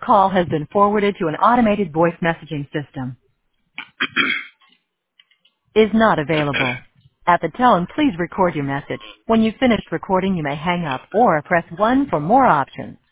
call has been forwarded to an automated voice messaging system. Is not available. At the tone, please record your message. When you've finished recording, you may hang up or press 1 for more options.